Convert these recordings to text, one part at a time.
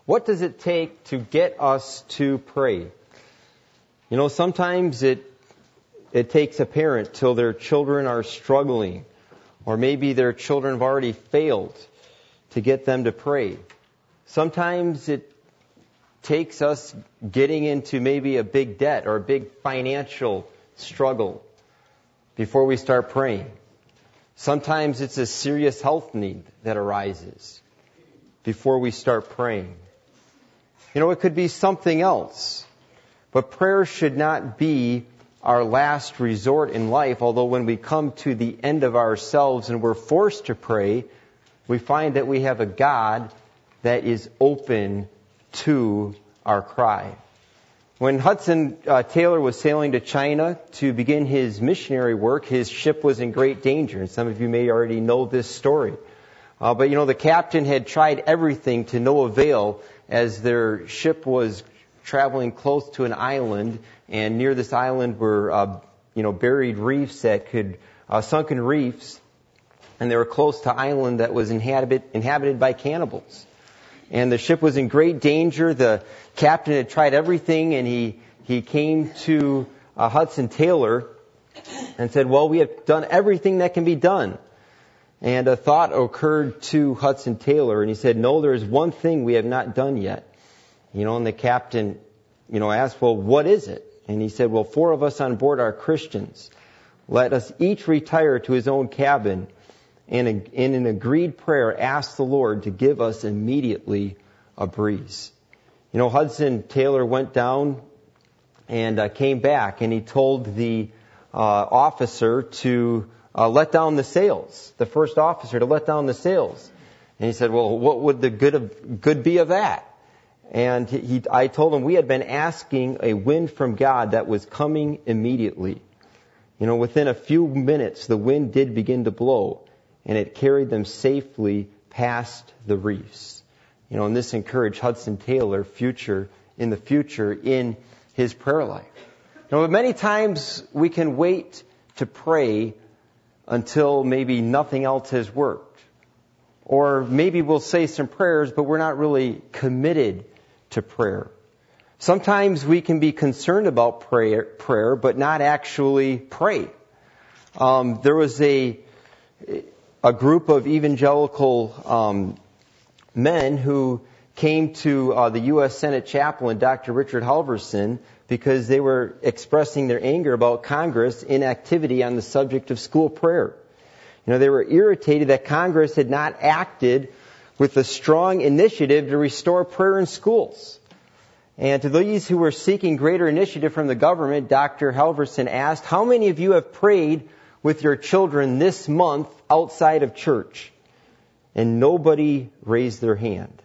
What does it take to get us to pray? You know, sometimes it takes a parent till their children are struggling, or maybe their children have already failed, to get them to pray. Sometimes it takes us getting into maybe a big debt or a big financial struggle before we start praying. Sometimes it's a serious health need that arises before we start praying. You know, it could be something else. But prayer should not be our last resort in life, although when we come to the end of ourselves and we're forced to pray, we find that we have a God that is open to our cry. When Hudson Taylor was sailing to China to begin his missionary work, his ship was in great danger. And some of you may already know this story. But you know, the captain had tried everything to no avail as their ship was traveling close to an island. And near this island were, buried reefs that could, sunken reefs. And they were close to an island that was inhabited by cannibals. And the ship was in great danger. The captain had tried everything, and he came to Hudson Taylor and said, well, we have done everything that can be done. And a thought occurred to Hudson Taylor, and he said, no, there is one thing we have not done yet. You know, and the captain, asked, well, what is it? And he said, well, 4 of us on board are Christians. Let us each retire to his own cabin and in an agreed prayer ask the Lord to give us immediately a breeze. You know, Hudson Taylor went down and came back, and he told the officer to let down the sails, the first officer to let down the sails. And he said, well, what would the good be of that? And I told him we had been asking a wind from God that was coming immediately. You know, within a few minutes, the wind did begin to blow, and it carried them safely past the reefs. You know, and this encouraged Hudson Taylor in the future in his prayer life. You know, many times we can wait to pray until maybe nothing else has worked. Or maybe we'll say some prayers, but we're not really committed to prayer. Sometimes we can be concerned about prayer, but not actually pray. There was a group of evangelical men who came to the U.S. Senate chaplain, Dr. Richard Halverson, because they were expressing their anger about Congress' inactivity on the subject of school prayer. You know, they were irritated that Congress had not acted with a strong initiative to restore prayer in schools. And to these who were seeking greater initiative from the government, Dr. Halverson asked, how many of you have prayed with your children this month outside of church? And nobody raised their hand.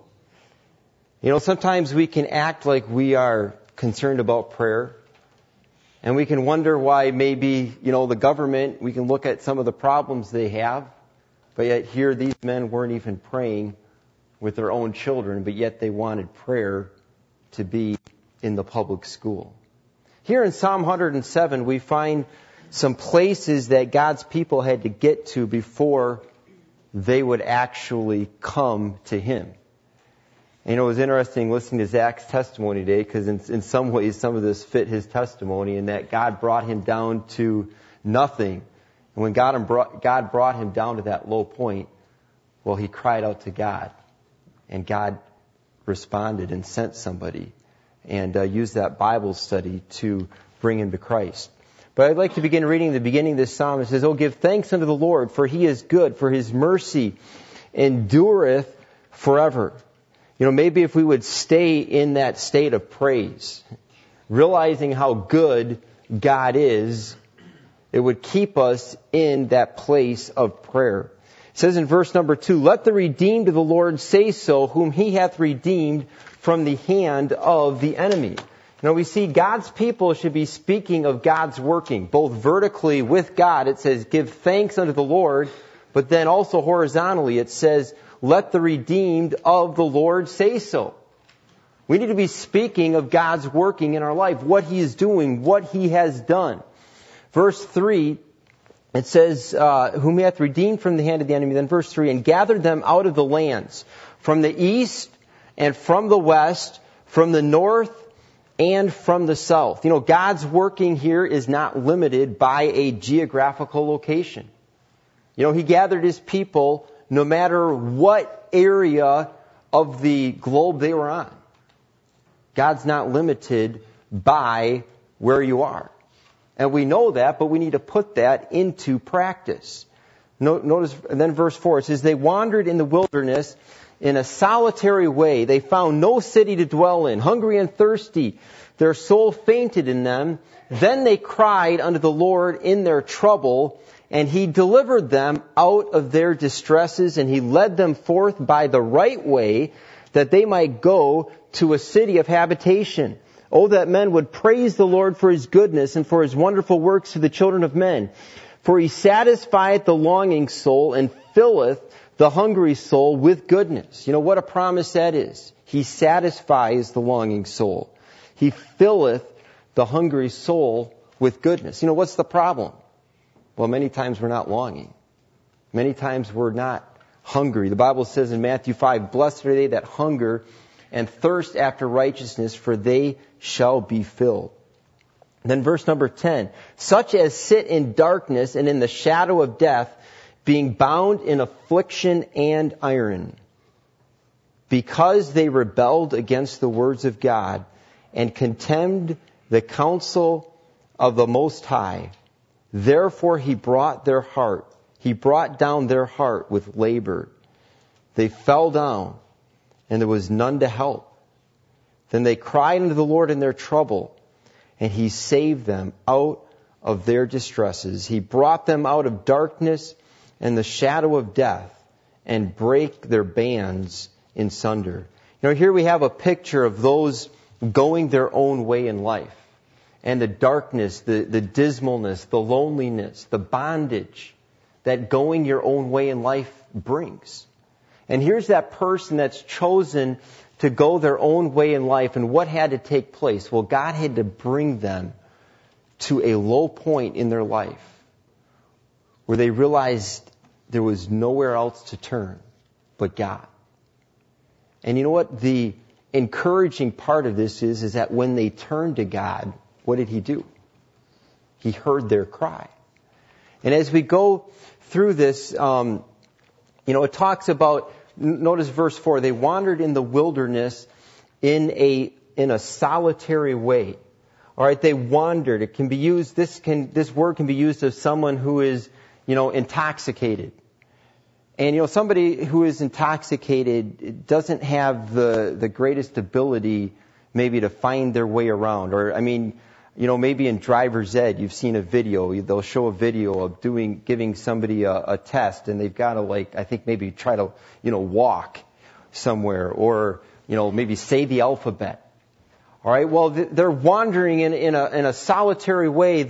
You know, sometimes we can act like we are concerned about prayer. And we can wonder why maybe, the government, we can look at some of the problems they have. But yet here these men weren't even praying with their own children, but yet they wanted prayer to be in the public school. Here in Psalm 107, we find some places that God's people had to get to before they would actually come to Him. And it was interesting listening to Zach's testimony today, because in some ways some of this fit his testimony, in that God brought him down to nothing. And when God brought him down to that low point, well, he cried out to God. And God responded and sent somebody and used that Bible study to bring him to Christ. But I'd like to begin reading the beginning of this psalm. It says, "Oh, give thanks unto the Lord, for He is good, for His mercy endureth forever." You know, maybe if we would stay in that state of praise, realizing how good God is, it would keep us in that place of prayer. It says in verse number 2, "Let the redeemed of the Lord say so, whom He hath redeemed from the hand of the enemy." You know, we see God's people should be speaking of God's working, both vertically with God. It says, "Give thanks unto the Lord," but then also horizontally it says, "Let the redeemed of the Lord say so." We need to be speaking of God's working in our life, what He is doing, what He has done. Verse 3, it says, "Whom He hath redeemed from the hand of the enemy." Then verse 3, "And gathered them out of the lands, from the east and from the west, from the north, and from the south. God's working here is not limited by a geographical location. He gathered His people no matter what area of the globe they were on. God's not limited by where you are. And we know that, but we need to put that into practice. Notice, and then verse 4, it says, they wandered in the wilderness in a solitary way. They found no city to dwell in, hungry and thirsty. Their soul fainted in them. Then they cried unto the Lord in their trouble, and He delivered them out of their distresses, and He led them forth by the right way, that they might go to a city of habitation. Oh, that men would praise the Lord for His goodness and for His wonderful works to the children of men. For He satisfieth the longing soul and filleth the hungry soul with goodness. What a promise that is. He satisfies the longing soul. He filleth the hungry soul with goodness. What's the problem? Well, many times we're not longing. Many times we're not hungry. The Bible says in Matthew 5, blessed are they that hunger and thirst after righteousness, for they shall be filled. Then verse number 10, such as sit in darkness and in the shadow of death, being bound in affliction and iron, because they rebelled against the words of God and contemned the counsel of the Most High. Therefore He brought down their heart with labor. They fell down, and there was none to help. Then they cried unto the Lord in their trouble, and He saved them out of their distresses. He brought them out of darkness and the shadow of death, and brake their bands in sunder. Here we have a picture of those going their own way in life. And the darkness, the dismalness, the loneliness, the bondage that going your own way in life brings. And here's that person that's chosen to go their own way in life. And what had to take place? Well, God had to bring them to a low point in their life where they realized there was nowhere else to turn but God. And you know what? The encouraging part of this is that when they turned to God, what did He do? He heard their cry. And as we go through this, it talks about, notice verse 4, they wandered in the wilderness in a solitary way. All right, they wandered. It can be used, this word can be used of someone who is, intoxicated. And, somebody who is intoxicated doesn't have the greatest ability maybe to find their way around. Or, maybe in driver's ed, you've seen a video. They'll show a video of giving somebody a test, and they've got to, maybe try to, walk somewhere, or, maybe say the alphabet. All right. Well, they're wandering in a solitary way.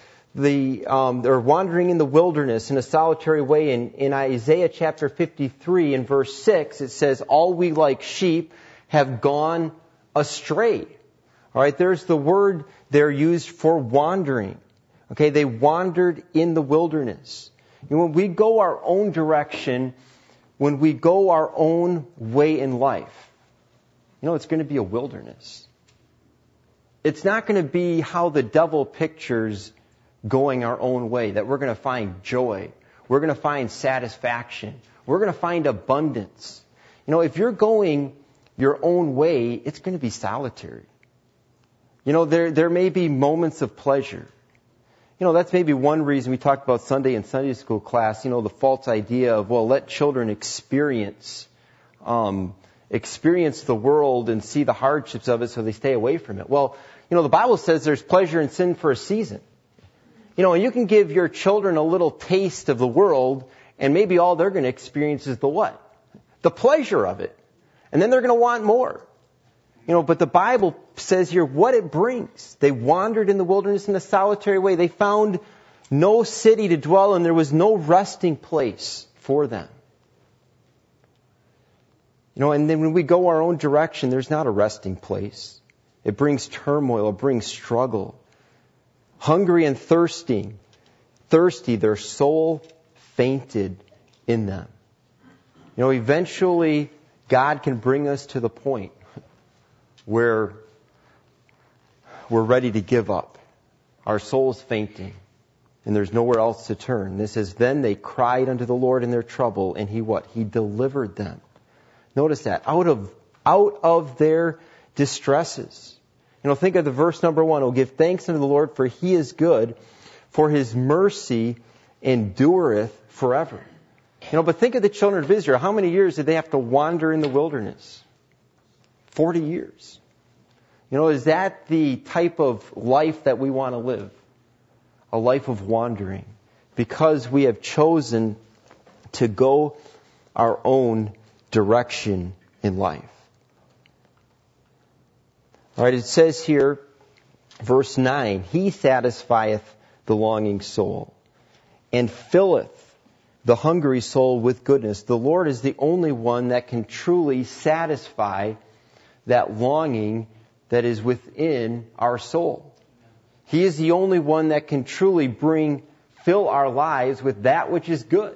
They're wandering in the wilderness in a solitary way. In Isaiah chapter 53 in verse 6, it says, all we like sheep have gone astray. All right, there's the word there used for wandering. Okay, they wandered in the wilderness. When we go our own direction, when we go our own way in life, it's going to be a wilderness. It's not going to be how the devil pictures going our own way, that we're going to find joy. We're going to find satisfaction. We're going to find abundance. If you're going your own way, it's going to be solitary. There may be moments of pleasure. That's maybe one reason we talked about Sunday in Sunday school class, the false idea of, let children experience the world and see the hardships of it so they stay away from it. Well, the Bible says there's pleasure in sin for a season. And you can give your children a little taste of the world, and maybe all they're going to experience is the what? The pleasure of it. And then they're going to want more. But the Bible says here what it brings. They wandered in the wilderness in a solitary way. They found no city to dwell in. There was no resting place for them. And then when we go our own direction, there's not a resting place. It brings turmoil. It brings struggle. Hungry and thirsty, their soul fainted in them. Eventually God can bring us to the point where we're ready to give up. Our soul's fainting, and there's nowhere else to turn. This is, then they cried unto the Lord in their trouble, and He what? He delivered them. Notice that. Out of their distresses. Think of the verse number 1. Oh, give thanks unto the Lord, for He is good, for His mercy endureth forever. But think of the children of Israel. How many years did they have to wander in the wilderness? 40 years. Is that the type of life that we want to live? A life of wandering. Because we have chosen to go our own direction in life. All right, it says here, verse 9, He satisfieth the longing soul, and filleth the hungry soul with goodness. The Lord is the only one that can truly satisfy that longing that is within our soul. He is the only one that can truly fill our lives with that which is good.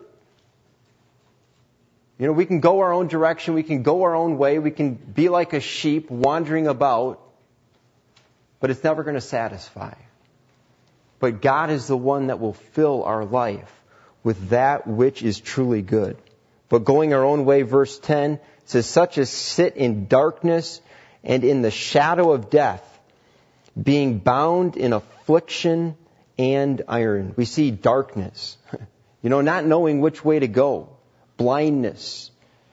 We can go our own direction, we can go our own way, we can be like a sheep wandering about, but it's never going to satisfy. But God is the one that will fill our life with that which is truly good. But going our own way, verse 10 says, such as sit in darkness and in the shadow of death, being bound in affliction and iron. We see darkness, not knowing which way to go, blindness.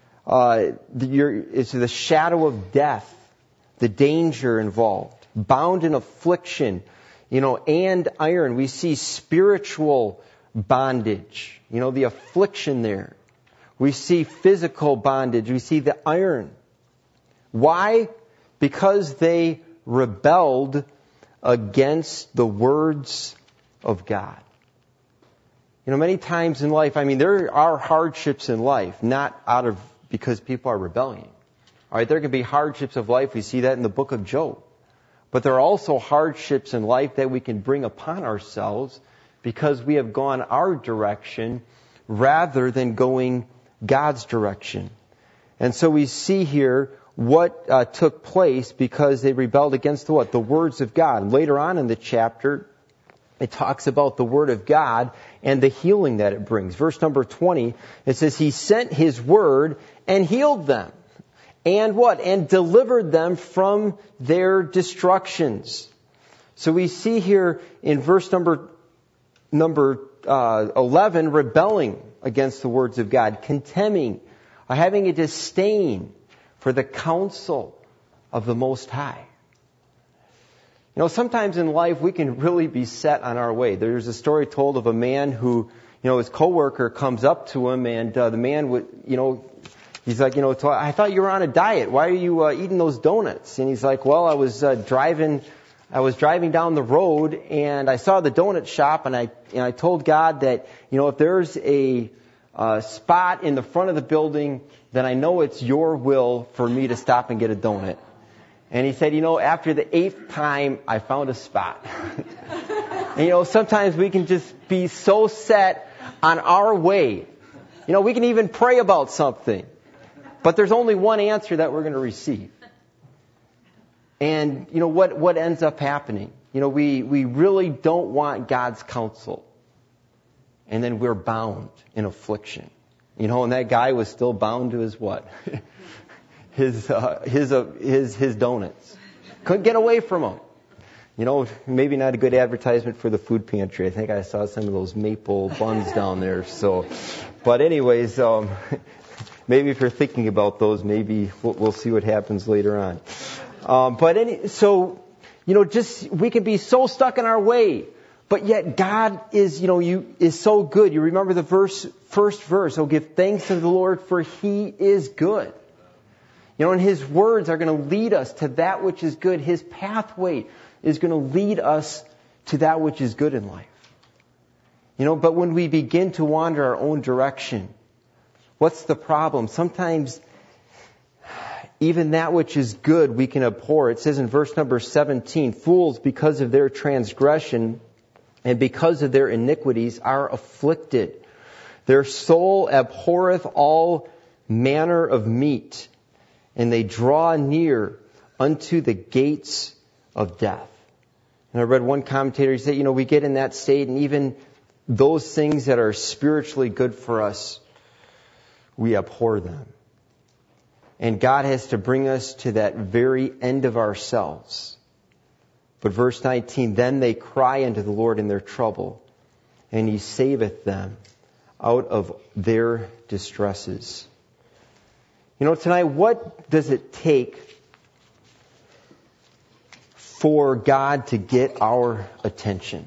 It's the shadow of death, the danger involved, bound in affliction, and iron. We see spiritual bondage, the affliction there. We see physical bondage. We see the iron. Why? Because they rebelled against the words of God. Many times in life, there are hardships in life, not because people are rebelling. All right, there can be hardships of life. We see that in the book of Job. But there are also hardships in life that we can bring upon ourselves because we have gone our direction rather than going God's direction. And so we see here what took place because they rebelled against the what? The words of God. Later on in the chapter, it talks about the Word of God and the healing that it brings. Verse number 20, it says, He sent His Word and healed them. And what? And delivered them from their destructions. So we see here in verse number 11, rebelling against the words of God, contemning, having a disdain for the counsel of the Most High. Sometimes in life we can really be set on our way. There's a story told of a man who, his coworker comes up to him and the man would, he's like, I thought you were on a diet. Why are you eating those donuts? And he's like, well, I was driving down the road and I saw the donut shop and I told God that, if there's a spot in the front of the building, then I know it's your will for me to stop and get a donut. And he said, after the 8th time, I found a spot. And, sometimes we can just be so set on our way. We can even pray about something. But there's only one answer that we're going to receive. And, what ends up happening? We really don't want God's counsel. And then we're bound in affliction. And that guy was still bound to his what? His donuts. Couldn't get away from them. Maybe not a good advertisement for the food pantry. I think I saw some of those maple buns down there. But anyways, maybe if you're thinking about those, maybe we'll see what happens later on. We can be so stuck in our way. But yet God is so good. You remember the first verse. Oh, give thanks to the Lord, for He is good. And His words are going to lead us to that which is good. His pathway is going to lead us to that which is good in life. But when we begin to wander our own direction, what's the problem? Sometimes even that which is good we can abhor. It says in verse number 17, fools because of their transgression and because of their iniquities are afflicted. Their soul abhorreth all manner of meat, and they draw near unto the gates of death. And I read one commentator, he said, we get in that state, and even those things that are spiritually good for us, we abhor them. And God has to bring us to that very end of ourselves. But verse 19, then they cry unto the Lord in their trouble, and He saveth them out of their distresses. Tonight, what does it take for God to get our attention?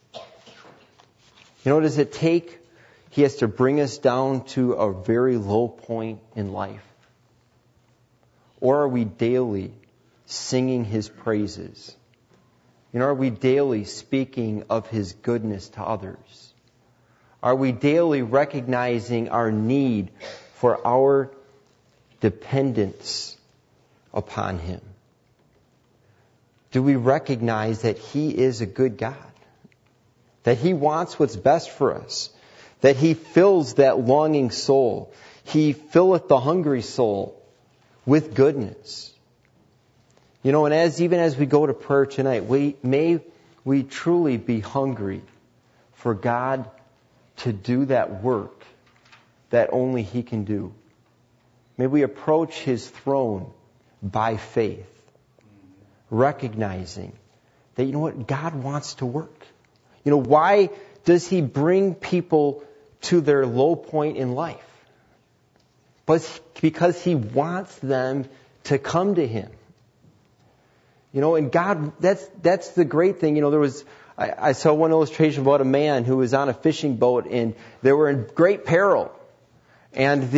Does it take? He has to bring us down to a very low point in life. Or are we daily singing His praises? Are we daily speaking of His goodness to others? Are we daily recognizing our need for our dependence upon Him? Do we recognize that He is a good God? That He wants what's best for us? That He fills that longing soul? He filleth the hungry soul with goodness. And even as we go to prayer tonight, may we truly be hungry for God to do that work that only He can do. May we approach His throne by faith, recognizing that, God wants to work. Why does He bring people to their low point in life? But because He wants them to come to Him. And God, that's the great thing. I saw one illustration about a man who was on a fishing boat, and they were in great peril. And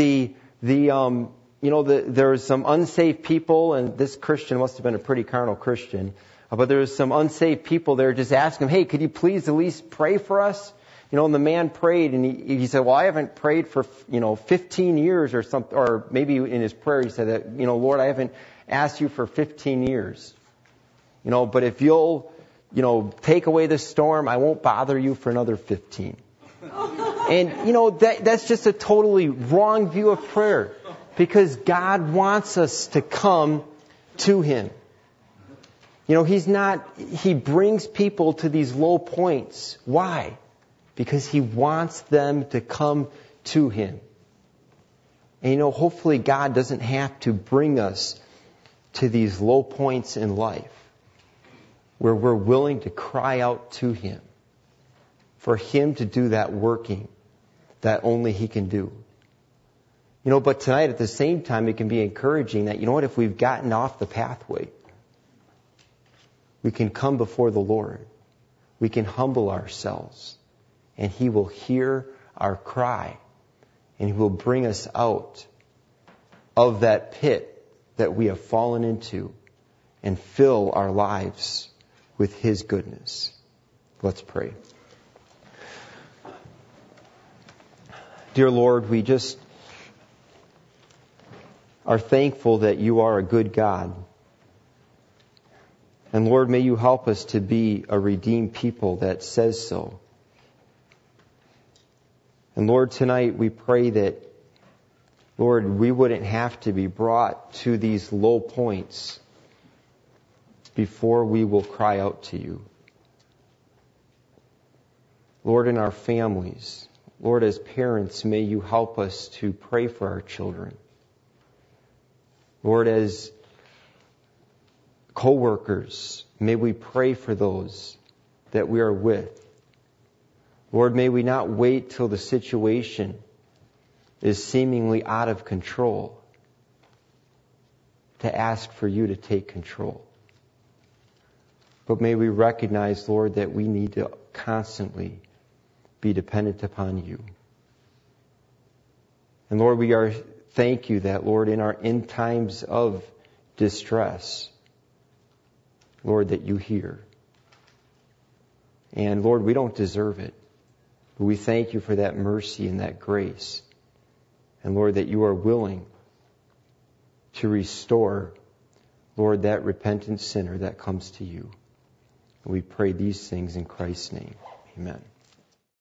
there was some unsaved people, and this Christian must have been a pretty carnal Christian, but there was some unsaved people there just asking him, hey, could you please at least pray for us? And the man prayed, and he said, well, I haven't prayed for, 15 years or something, or maybe in his prayer he said that, Lord, I haven't asked you for 15 years. But if you'll, take away the storm, I won't bother you for another 15. And, that's just a totally wrong view of prayer, because God wants us to come to Him. He brings people to these low points. Why? Because He wants them to come to Him. And hopefully God doesn't have to bring us to these low points in life where we're willing to cry out to Him for Him to do that working that only He can do. But tonight at the same time it can be encouraging that, if we've gotten off the pathway, we can come before the Lord. We can humble ourselves, and He will hear our cry, and He will bring us out of that pit that we have fallen into and fill our lives with His goodness. Let's pray. Dear Lord, we just are thankful that You are a good God. And Lord, may You help us to be a redeemed people that says so. And Lord, tonight we pray that, Lord, we wouldn't have to be brought to these low points before we will cry out to You. Lord, in our families, Lord, as parents, may You help us to pray for our children. Lord, as co-workers, may we pray for those that we are with. Lord, may we not wait till the situation is seemingly out of control to ask for You to take control. But may we recognize, Lord, that we need to constantly be dependent upon You. And Lord, thank You that, Lord, in times of distress, Lord, that You hear. And Lord, we don't deserve it, but we thank You for that mercy and that grace. And Lord, that You are willing to restore, Lord, that repentant sinner that comes to You. And we pray these things in Christ's name. Amen.